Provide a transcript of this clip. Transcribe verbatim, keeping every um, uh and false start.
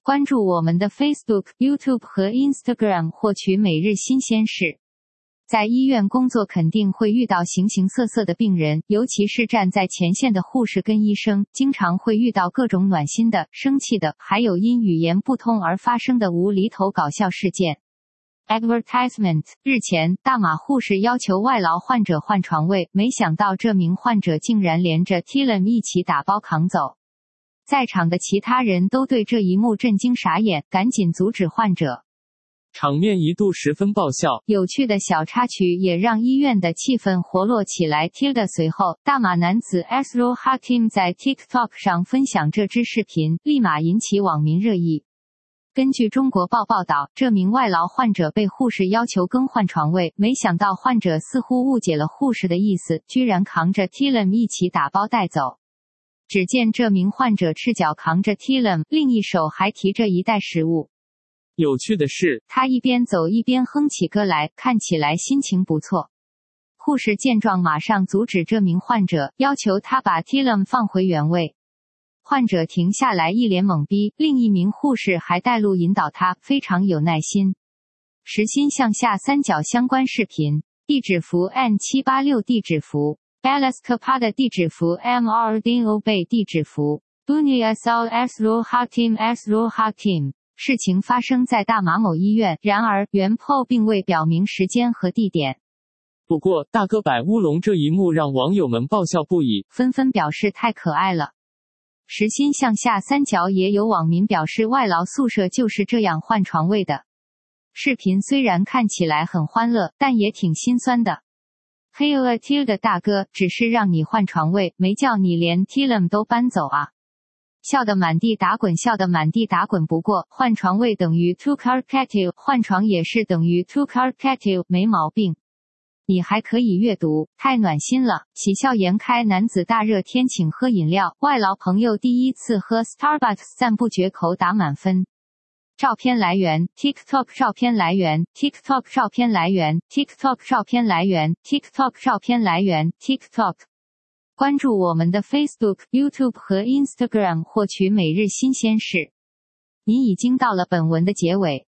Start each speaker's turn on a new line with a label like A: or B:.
A: 关注我们的 Facebook、YouTube 和 Instagram 获取每日新鲜事。在医院工作肯定会遇到形形色色的病人，尤其是站在前线的护士跟医生，经常会遇到各种暖心的、生气的，还有因语言不通而发生的无厘头搞笑事件。Advertisement 日前，大马护士要求外劳患者换床位，没想到这名患者竟然连着 Tilam 一起打包扛走。在场的其他人都对这一幕震惊傻眼，赶紧阻止患者。
B: 场面一度十分爆笑，
A: 有趣的小插曲也让医院的气氛活络起来。Tilda 随后，大马男子 Asrul Hakim 在 TikTok 上分享这支视频，立马引起网民热议。根据中国报报道，这名外劳患者被护士要求更换床位，没想到患者似乎误解了护士的意思，居然扛着 Tilam 一起打包带走。只见这名患者赤脚扛着 Tilam， 另一手还提着一袋食物。
B: 有趣的是，
A: 他一边走一边哼起歌来，看起来心情不错。护士见状马上阻止这名患者，要求他把 Tilam 放回原位。患者停下来一脸懵逼，另一名护士还带路引导他，非常有耐心。时薪向下三角相关视频，地址符 N 七八六 地址符 Balaskapada 地址符 M R D O Bay 地址符 Bunia Sal Asrul Hakim Asrul Hakim。事情发生在大马某医院，然而原 P O 并未表明时间和地点。
B: 不过大哥摆乌龙这一幕让网友们爆笑不已，
A: 纷纷表示太可爱了。时薪向下三角也有网民表示，外劳宿舍就是这样换床位的。视频虽然看起来很欢乐，但也挺心酸的。嘿呦 Tilda 大哥，只是让你换床位，没叫你连 Tilam 都搬走啊！笑得满地打滚，笑得满地打滚。不过换床位等于 two car patio， 换床也是等于 two car patio， 没毛病。你还可以阅读，太暖心了！喜笑颜开，男子大热天请喝饮料，外劳朋友第一次喝 Starbucks 赞不绝口，打满分。照片来源 TikTok 照片来源 TikTok 照片来源 TikTok 照片来源 TikTok 照片来源 TikTok。关注我们的 Facebook、YouTube 和 Instagram 获取每日新鲜事。你已经到了本文的结尾。